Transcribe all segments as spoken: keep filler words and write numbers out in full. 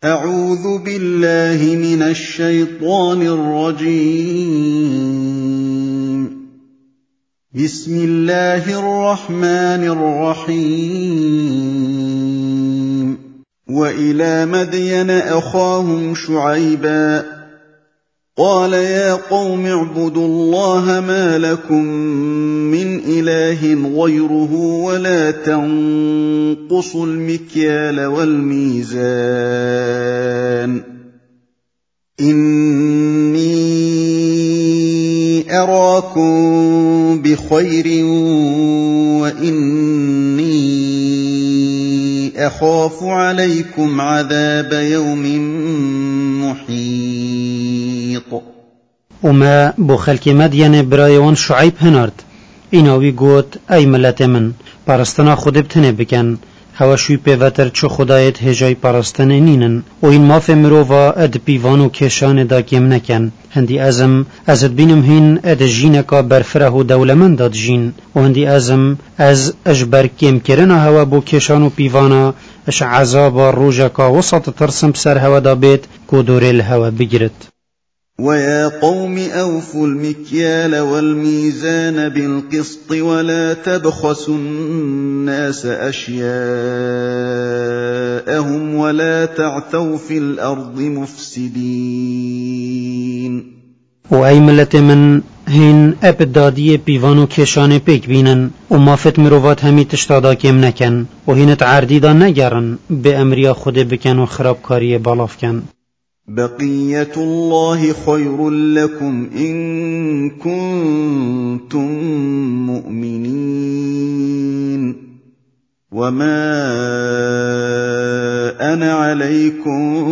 أعوذ بالله من الشيطان الرجيم. بسم الله الرحمن الرحيم. وإلى مدين أخاهم شعيبا قال يا قوم اعبدوا الله ما لكم من إله غيره ولا تنقصوا المكيال والميزان إني أراكم بخير وإني أخاف عليكم عذاب يوم محيط. وما بو خلق مدين برايوان شعيب هنارد ایناوی گوت ای ملت من پرستنا خود بتنه بکن هواشوی پیوتر چو خدایت هجای پرستن نینن و این ماف مروفا اد پیوان و کشان دا کم نکن هندی ازم ازد بینم هین اد جینکا برفره و دولمن داد جین و هندی ازم از اجبر کم کرن هوا بو کشان و پیوانا اش عذابا روژکا وسط ترسم سر هوا دا بیت کو دوره الهوا بگرد. ويا قوم أوفوا المكيال والميزان بالقسط ولا تبخسوا الناس أشياءهم ولا تعثوا في الأرض مفسدين. و ای ملت من هین ابدادی پیوانو کشانه پیک بینن و مافت مروات همی تشتادا کم نکن و هینت عردیدا نگرن به امریا خود بکن و خرابکاری بالاف کن. بقية الله خير لكم إن كنتم مؤمنين وما أنا عليكم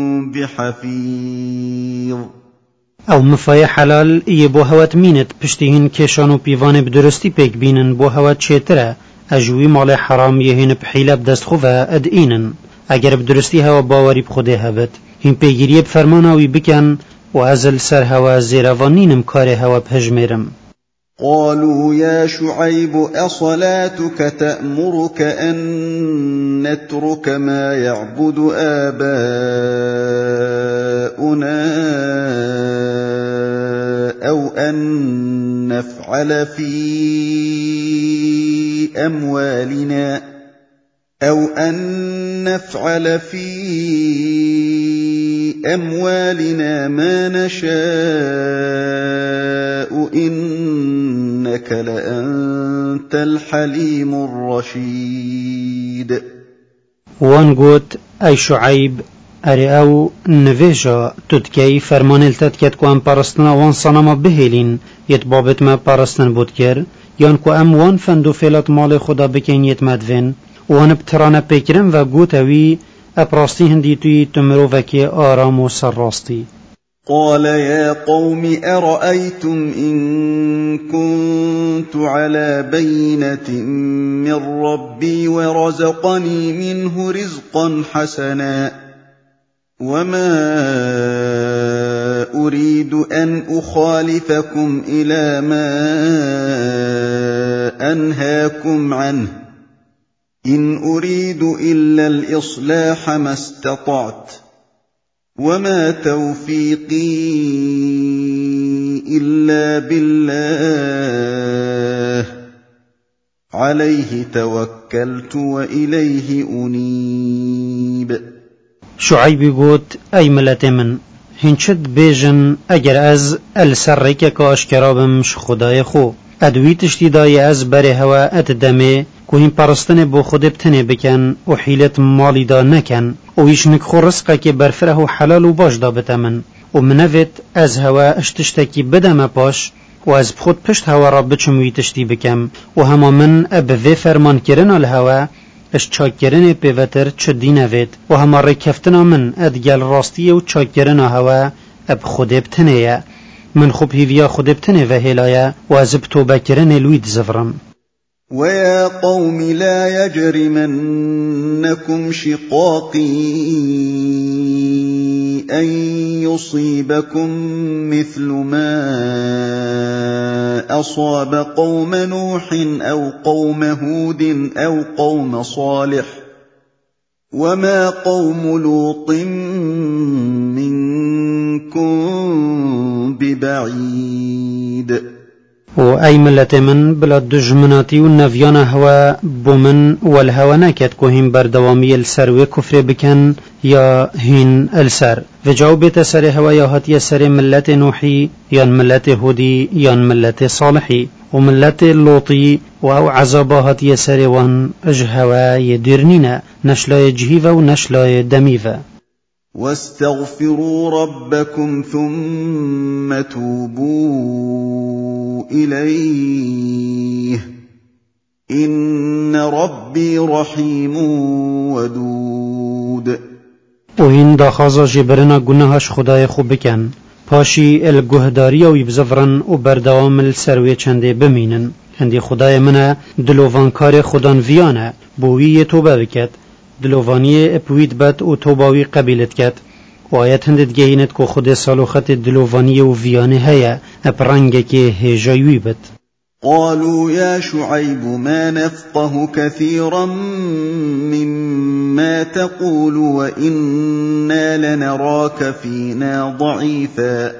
بحفيظ. او مفای حلال ای بو هوت مینت پشتیهن کشان و پیوان بدرستی پیک بینن بو هوت چیتره اجوی مال حرام یهین بحیله بدست خوفه ادئینن اگر بدرستی هوا باوری بخوده هبت هین پیگیری بفرماناوی بکن و ازل سر هوا زیروانینم کار هوا بهجمیرم. قالوا يا شعيب أصلاتك تأمرك أن نترك ما يعبد آباؤنا أو أن نفعل في أموالنا أو أن نفعل في أموالنا ما نشاء إنك لأنت الحليم الرشيد. وان قوت أي شعيب أري أو نفيجا تدكي فرمان التدكت كو أم پرستنا وان صنما بهلين يتبابت ما پرستن بودكر يان كو أم وان فندو فيلت مال خدا بكين يتمدفن وان بترانا بكرم و قوت أوي أبراستي هندي توي تمروفكي آرام و سراستي. قال يا قوم أرأيتم إن كنت على بينة من ربي ورزقني منه رزقا حسنا وما أريد أن أخالفكم إلى ما أنهاكم عنه إن أريد إلا الإصلاح ما استطعت وما توفيقي إلا بالله عليه توكلت وإليه أنيب. شعيب قوت أي ملت من هنشد بيجن اگر از السرك كاشكرابم خدای خو ادوی تشتیدای از بره هوا اتدمه که این پرستن بو خود بتنه بکن و حیلت مالی دا نکن و ایش نکخو رزقه که برفره و حلال و باش دا بتمن و منوت از هوا اشتشتکی بدم پاش و از خود پشت هوا را بچموی تشتی بکم و هما من ابوه فرمان کرن الهوا اش چاک کرن پیوتر چه دینوید و هما رکفتنا من ادگل راستی و چاک کرن هوا اب خود بتنه من خوب هیویا خود بتنه و هلایا و از بتوبه کرن لوید زفرم. ويا قوم لا يجرمنكم شقاقي أن يصيبكم مثل ما أصاب قوم نوح أو قوم هود أو قوم صالح وما قوم لوط منكم ببعيد و أي ملت من بلا دجمناتي والنفيان هوا بومن والهوا نكت كوهم بردوامي السر وكفر بكن يا هين السر وجاوبت سر هوا يا هاتي سر ملت نوحي يان ملت هودي يان ملت صالحي وملت لوطي وأو عذابات يسر وان اجهوا يدرنين نشلا جهيفا ونشلا دميفا واستغفروا ربكم ثم توبوا إليه إن ربي رحيم ودود وهين داخازا جبرنا گناهش خدای خوب بکن پاشی الگهداری و یبزفرن و بردوام السروی چنده بمینن هندی خدای منه دلوانکار خدان ویانه بویی توبه بکد دلوانی اپوید بد و توباوی قبیلت کد و آیت هندت گهینت که خود سالوخت دلوانی و ویانه هیا اپرنگه که هجایوی بد قالوا يا شعيب ما نفقه كثيرا مما تقول وإنا لنراك فينا ضعيفا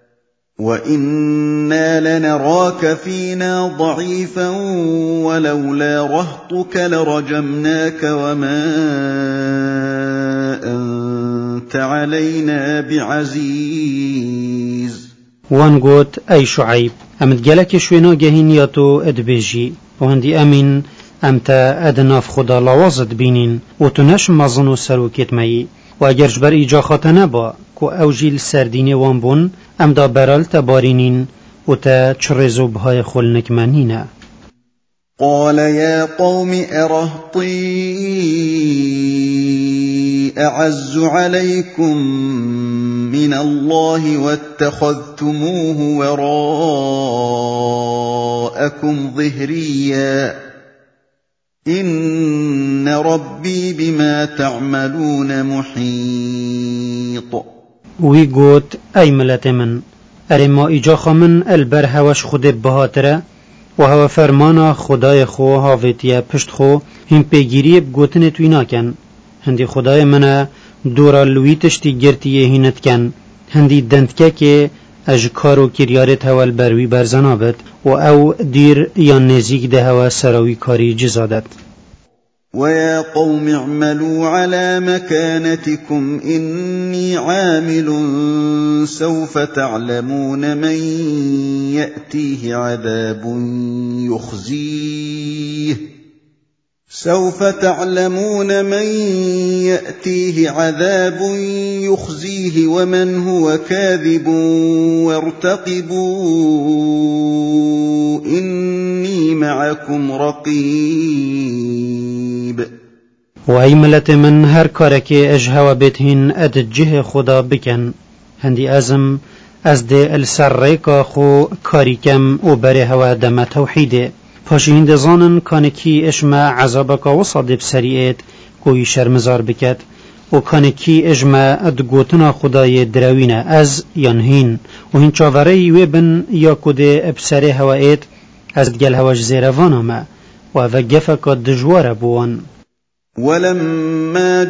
وإنا لنراك فينا ضعيفا ولولا رهطك لرجمناك وما أنت علينا بعزيز وانگوت ای شعیب امد گلک شوینا گهین یا تو ادبیجی و هندی امین امتا ادناف خدا لوازد بینین و تو نش مزن و سروکت مایی و اگرش بر ایجا خاطنه با که او جیل سردینی وان بون ام دا برال تبارینین و تا چرزو بهای خلنک منینه. قال يا قوم أرهطي أعز عليكم من الله واتخذتموه وراءكم ظهريا إن ربي بما تعملون محيط. وی گوت ای ملت من اره ما ایجا من البر هوش خود بهاتره و هوا فرمانا خدای خو هاویتیه پشت خو هم پیگیری بگوتن توی ناکن هندی خدای منه دورا لوی تشتی گرتیه هینت کن هندی دندکه که اجکارو کریارت هوا بروی برزنابت و او دیر یا نزیک ده هوا سراوی کاری جزادت. ويا قوم اعملوا على مكانتكم إني عامل سوف تعلمون من يأتيه عذاب يخزيه سوف تعلمون من يأتيه عذاب يخزيه ومن هو كاذب وارتقبوا إني معكم رقيب. و ای ملت من هر کارکه اجهوا بیتهین اد جه خدا بکن هندی ازم از ده السر ریکا خو کاریکم و بره هوا دم توحیده پاشی هند زانن کانکی اشما عذابکا و صادب سریعت کوی شرمزار بکد و کانکی اشما اد گوتنا خدای دروینه از یانهین و هین چاوره یوی بن یا کده ابسره هوایت از گل هواش زیروان ما و او گفکا دجوار بوان. ولما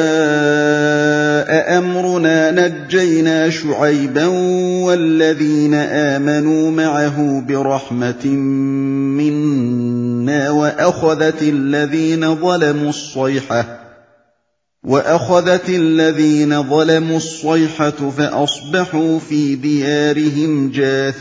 جاء أمرنا نجينا شعيبا والذين آمنوا معه برحمة منا وأخذت الذين ظلموا الصيحة وأخذت الذين ظلموا الصيحة فأصبحوا في ديارهم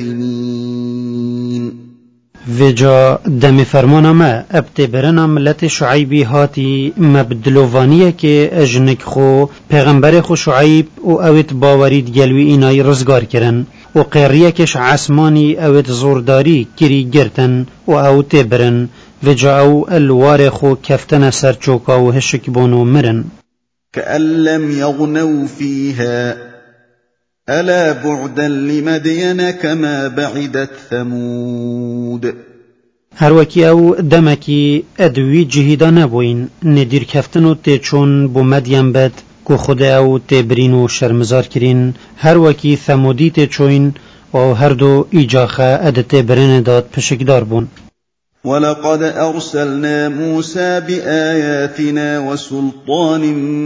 جاثمين. وجا دم فرمانا ما ابتبرنا ملت شعیبی هاتی مبدلوانیه که اجنک خو پیغمبر خو شعیب و اوید باورید گلوی اینای رزگار کرن و قیریه کش عسمانی اوید زورداری کری گرتن و او تبرن وجا او الوار خو کفتن سرچوکا و هشک بونو مرن كأن لم يغنوا فيها ألا بعدا لمدين كما بعدت ثمود. هر وکی او دمکی ادوی جهیدا نبوین ندیر کفتن و تیچون بو مدین بد که خود او تبرین و شرمزار کرین هر وکی ثمودی تیچوین و هر دو ایجاخه اد تبرین داد پشکدار بون. ولقد أرسلنا موسى بآياتنا وسلطان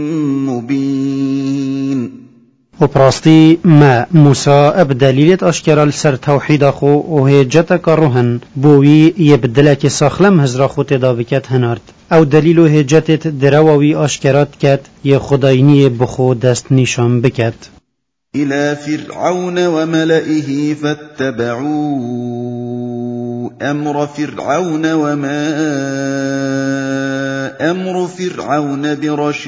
مبين. و براستی ما موسى اب دلیلت اشکرال سر توحید خو و هجتک روحن بوی یبدلک ساخلم هزرا خو تدابکت هنارد او دلیل و هجتت درواوی اشکرات کت ی خداینی بخو دست نشان بکت. إلى فرعون وملئه فاتبعوا أمر فرعون وما أمر فرعون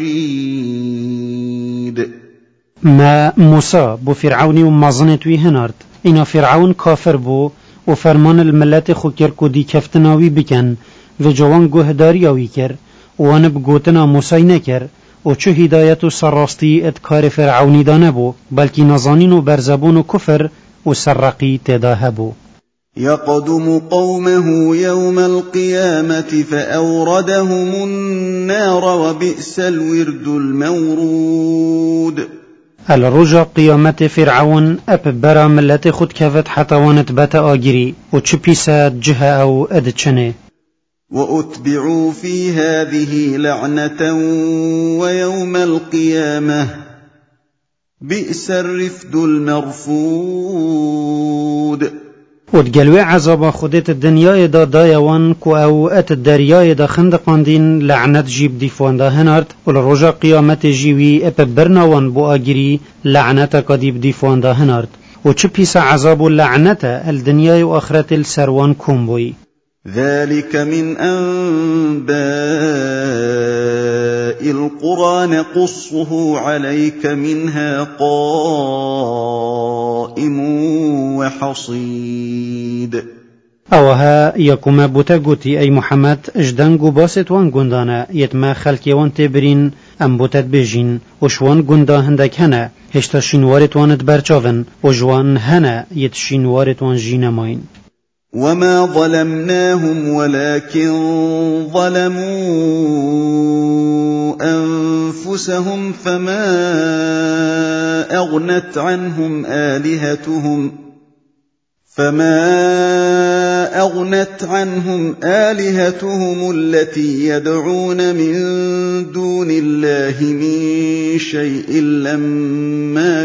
برشيد. ما موسى بو فرعوني ومازنت وي هنارد اینا فرعون کافر بو و فرمان الملت خو کر کو دی کفتناوی بکن و جوان گوهداری آوی کر وان بگوتنا موسی نکر و چه هدایت و سراستی ادکار فرعونی دانه بو بلکی نزانین و برزبون و کفر و سرقی تداه بو. يقدم قومه يوم القيامة فأوردهم النار وبئس الورد المورود. الرجا قيامت فرعون اب برا ملت خود كفت حتى وانت بتا آگيري و چه پیسا جه او ادچنه. وأتبعوا في هذه لعنة ويوم القيامة بئس الرفد المرفود. ودقلوه عذاب خودت الدنيا دا دايوان كو او ات الدريا دا خندقاندين لعنت جيب ديفوان دا هنارد ولرجا قيامت جيوي اپ برناوان بو آگيري لعنتا قديب ديفوان دا هنارد و چه پیسا عذاب اللعنتا الدنيا و آخرت السروان كومبوي. ذلك من أنباء القرى نقصه عليك منها قائم وحصيد. اوها يكما بوتاغوتي اي محمد اجدنگو باست وان گندانا يتما خلقي وان تبرين ام بوتت بجين وشوان گندا هندك هنا هشتا شنوارت وانت برچاون وجوان هنا يتشنوارت وان جينماين. وما ظلمناهم ولكن ظلموا أنفسهم فما أغنت عنهم آلهتهم فما أغنت عنهم آلهتهم التي يدعون من دون الله من شيء لما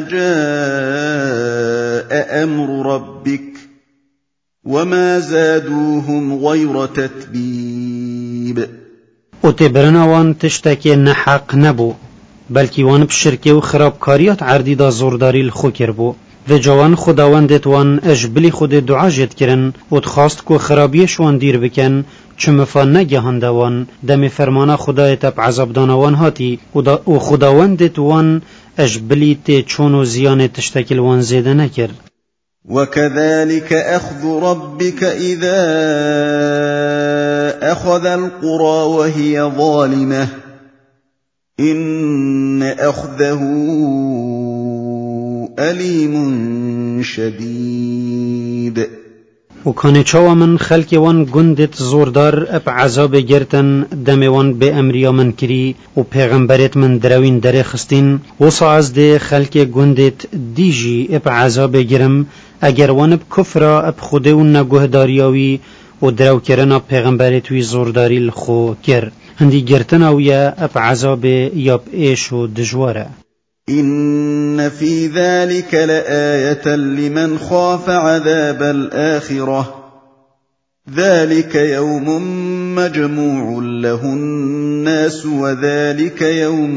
جاء أمر ربك وما زادوهم غير تتبيب. وتبرنا وان تشتكي نحق نبو بلكي وان بشركي وخراب كاريات عردي دا زورداري الخوكر بو و جوان خداوندت وان اجبلي خود دعا جد کرن و تخواست کو خرابيش وان دير بكن چمفا نگهانده وان دم فرمانا خدایت اب عذاب دانوان هاتی و خداوندت وان اجبلي تی چون زيان تشتكي وان زيده نكر. وكذلك أخذ ربك إذا أخذ القرى وهي ظالمة إن أخذه أليم شديد. وكان چاوا من خلق وان گندت زوردار اب عذاب گرتن دم وان به امریا من کری و پیغمبرت من دروین در خستین و ساز ده خلق گندت دیجی اب عذاب گرم اگر وان اب کفرا اب خوده و نگهداریاوی و درو کرنا پیغمبرت وی زورداری الخو کر هندی گرتن اویا اب عذاب یاب ایش و دجواره. إن في ذلك لآية لمن خاف عذاب الآخرة ذلك يوم مجموع له الناس وذلك يوم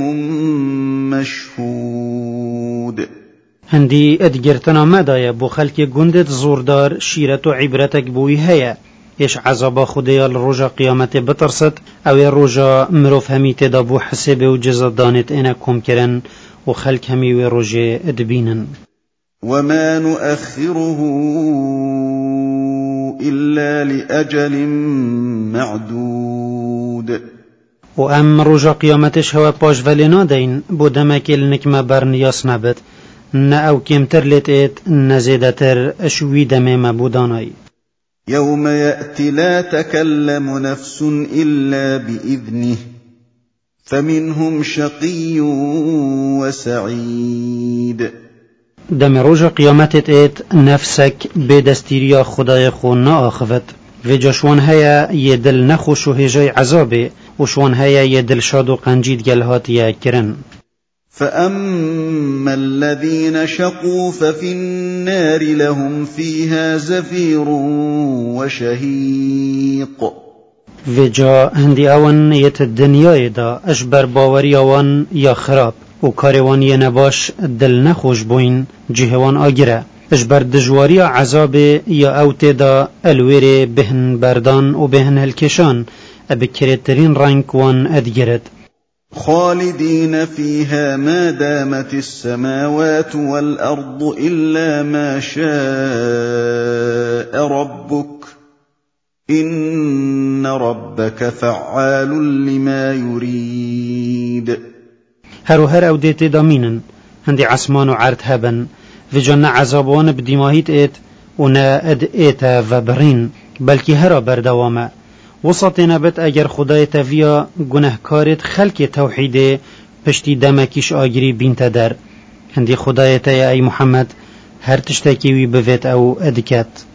مشهود. هندي ادگرتنا مدايا بو خلق گندت زوردار شيرت و عبرتك بوي هيا ايش عذاب خديا الرجا قيامت بترست او الرجا مروف همي تدابو حسب و جزا دانت انا كوم كرن و خلق همي و رجا ادبينن. وما نؤخره إلا لأجل معدود. و ام رجا قيامتش هوا باش ولنا دين بودمك النكمة برنياس نبت نا او كمتر لتئت نزيدتر اشوي دمي مبوداناي. يوم يأتي لا تكلم نفس إلا بإذنه فمنهم شقي وسعيد. دم رجا قيامتت ات نفسك بدستيريا خداي خو نا آخفت و جشوان هيا يدل نخوش و هجاي عذابه وشوان هيا يدل شاد و قنجيد گلهات يكرن. فأما الذين شقوا ففي النار لهم فيها زفير وشهيق. وجا هندي اوان يت الدنيا دا اشبر باوري اوان يا خراب و كاروان ينباش دل نخوش بوين جهوان آگره اشبر دجواري عذاب يا اوت دا الوير بهن بردان و بهن هلكشان ابكرترين رنك وان ادگرد خالدين فيها ما دامت السماوات والأرض إلا ما شاء ربك إن ربك فعال لما يريد. هرو هر او ديت دامينن هندي عسمان و عرض هبن و جن عذابوان بديماهيت ايت و نا اد ايتا و برين بلكي هرا بردوامه وسط نبت اگر خدای تفیا گناهکارت خلق توحیده پشتی دمکیش آگری بینت در هندی خدای تای ای محمد هر تشتکی وی بوید او ادکت